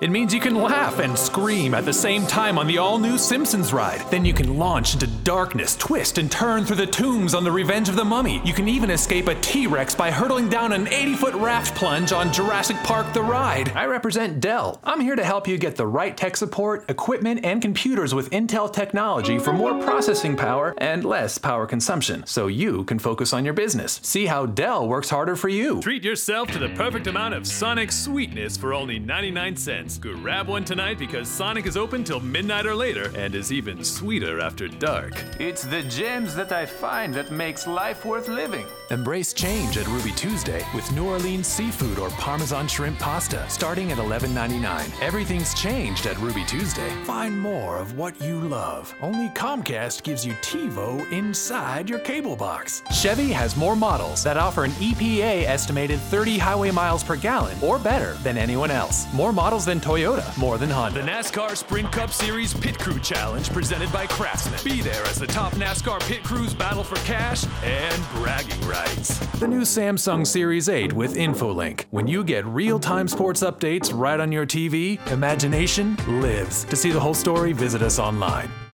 It means you can laugh and scream at the same time on the all-new Simpsons ride. Then you can launch into darkness, twist, and turn through the tombs on the Revenge of the Mummy. You can even escape a T-Rex by hurtling down an 80-foot raft plunge on Jurassic Park the Ride. I represent Dell. I'm here to help you get the right tech support, equipment, and computers with Intel technology for more processing power and less power consumption, so you can focus on your business. See how Dell works harder for you. Treat yourself to the perfect amount of Sonic sweetness for only 99 cents. Grab one tonight because Sonic is open till midnight or later and is even sweeter after dark. It's the gems that I find that makes life worth living. Embrace change at Ruby Tuesday with New Orleans seafood or Parmesan shrimp pasta starting at $11.99. Everything's changed at Ruby Tuesday. Find more of what you love. Only Comcast gives you TiVo inside your cable box. Chevy has more models that offer an EPA estimated 30 highway miles per gallon or better than anyone else. More models than Toyota, more than Honda. The NASCAR Sprint Cup Series Pit Crew Challenge presented by Craftsman. Be there as the top NASCAR pit crews battle for cash and bragging rights. The new Samsung Series 8 with InfoLink. When you get real-time sports updates right on your TV, imagination lives. To see the whole story, visit us online.